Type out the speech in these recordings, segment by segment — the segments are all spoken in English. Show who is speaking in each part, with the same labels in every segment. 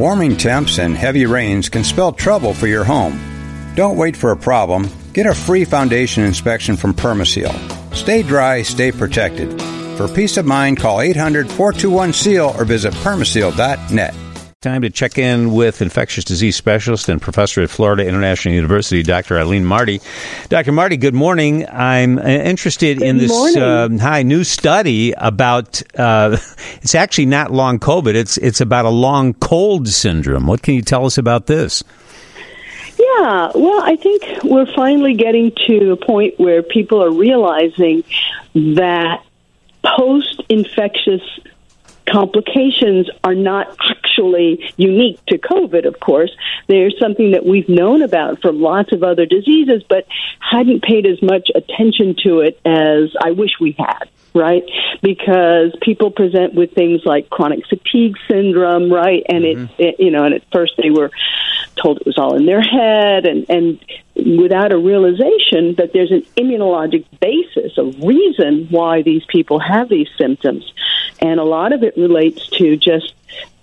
Speaker 1: Warming temps and heavy rains can spell trouble for your home. Don't wait for a problem. Get a free foundation inspection from Permaseal. Stay dry, stay protected. For peace of mind, call 800-421-SEAL or visit permaseal.net.
Speaker 2: Time to check in with infectious disease specialist and professor at Florida International University, Dr. Eileen Marty. Dr. Marty, good morning. I'm interested in this new study about, it's actually not long COVID, it's about a long cold syndrome. What can you tell us about this?
Speaker 3: Yeah, well, I think we're finally getting to a point where people are realizing that post-infectious complications are not actually unique to COVID, of course. They're something that we've known about from lots of other diseases, but hadn't paid as much attention to it as I wish we had, right? Because people present with things like chronic fatigue syndrome, right? And and at first they were told it was all in their head, and without a realization that there's an immunologic basis, a reason why these people have these symptoms. And a lot of it relates to just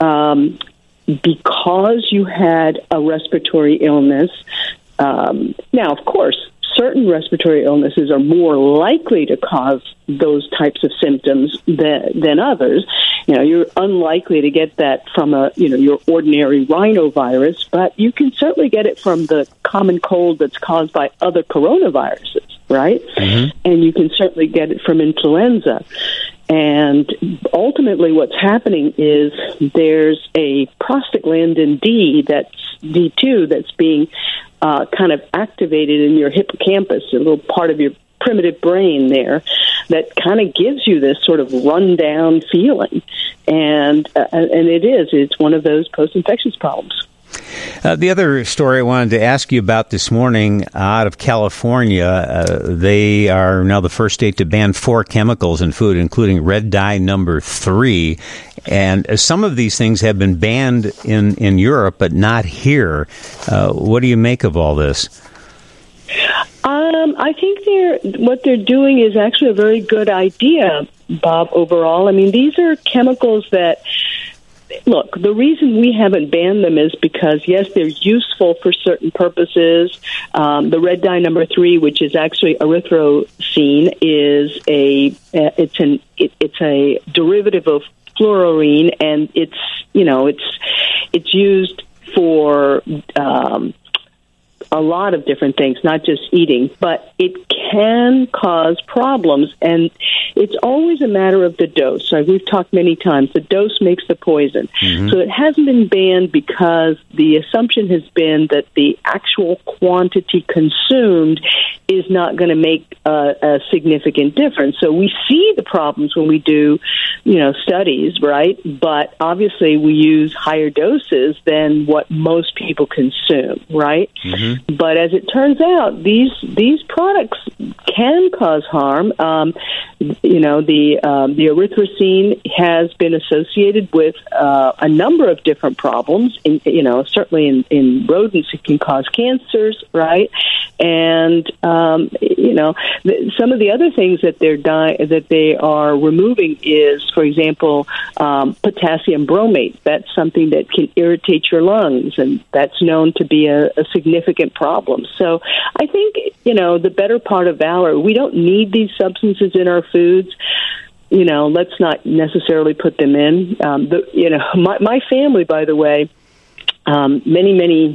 Speaker 3: because you had a respiratory illness. Now, of course, certain respiratory illnesses are more likely to cause those types of symptoms than others. You know, you're unlikely to get that from your ordinary rhinovirus, but you can certainly get it from the common cold that's caused by other coronaviruses, right? Mm-hmm. And you can certainly get it from influenza. And ultimately what's happening is there's a prostaglandin D2 that's being kind of activated in your hippocampus, a little part of your primitive brain there, that kind of gives you this sort of rundown feeling. And it's one of those post-infectious problems.
Speaker 2: The other story I wanted to ask you about this morning out of California, they are now the first state to ban 4 chemicals in food, including red dye number 3. And some of these things have been banned in Europe, but not here. What do you make of all this?
Speaker 3: I think what they're doing is actually a very good idea, Bob, overall. I mean, these are chemicals that, look, the reason we haven't banned them is because, yes, they're useful for certain purposes. The red dye number 3, which is actually erythrocene, is it's a derivative of fluorine, and it's used for a lot of different things, not just eating, but it can cause problems, and it's always a matter of the dose. Like we've talked many times, the dose makes the poison. Mm-hmm. So it hasn't been banned because the assumption has been that the actual quantity consumed is not going to make a significant difference. So we see the problems when we do, studies, right? But obviously we use higher doses than what most people consume, right? Mm-hmm. But as it turns out, these products can cause harm. The erythrocene has been associated with a number of different problems. Certainly in rodents, it can cause cancers, right? And some of the other things that they are removing is, for example, potassium bromate. That's something that can irritate your lungs, and that's known to be a significant problem. So I think, the better part of valor, we don't need these substances in our foods. Let's not necessarily put them in. My family, by the way, many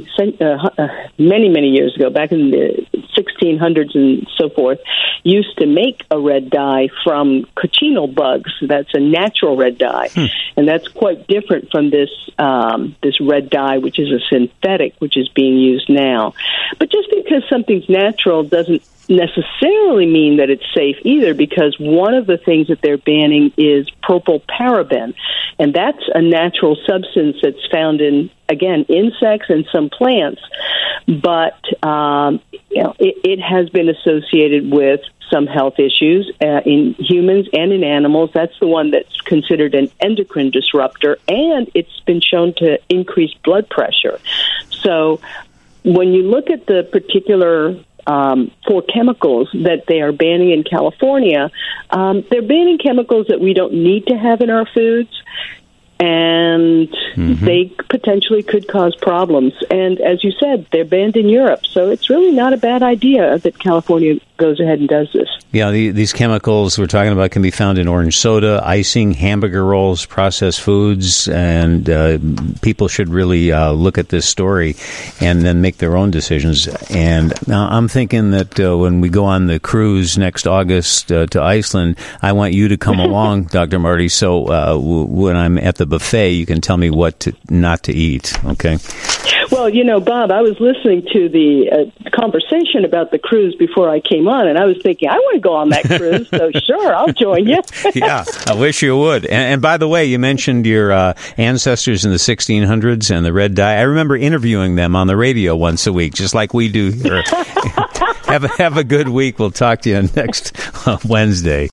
Speaker 3: years ago, back in the 1600s and so forth, used to make a red dye from cochineal bugs. That's a natural red dye, and that's quite different from this red dye, which is a synthetic, which is being used now. But just because something's natural doesn't necessarily mean that it's safe either, because one of the things that they're banning is propylparaben, and that's a natural substance that's found in, again, insects and some plants, but it has been associated with some health issues in humans and in animals. That's the one that's considered an endocrine disruptor, and it's been shown to increase blood pressure. So when you look at the particular 4 chemicals that they are banning in California, they're banning chemicals that we don't need to have in our foods. and they potentially could cause problems. And as you said, they're banned in Europe, so it's really not a bad idea that California goes ahead and does this.
Speaker 2: Yeah, these chemicals we're talking about can be found in orange soda, icing, hamburger rolls, processed foods, and people should really look at this story and then make their own decisions. And now I'm thinking that when we go on the cruise next August to Iceland, I want you to come along, Dr. Marty, so when I'm at the buffet, you can tell me what not to eat, okay?
Speaker 3: Well, Bob, I was listening to the conversation about the cruise before I came on, and I was thinking, I want to go on that cruise, so sure, I'll join you.
Speaker 2: Yeah, I wish you would. And by the way, you mentioned your ancestors in the 1600s and the red dye. I remember interviewing them on the radio once a week, just like we do here. Have a good week. We'll talk to you next Wednesday.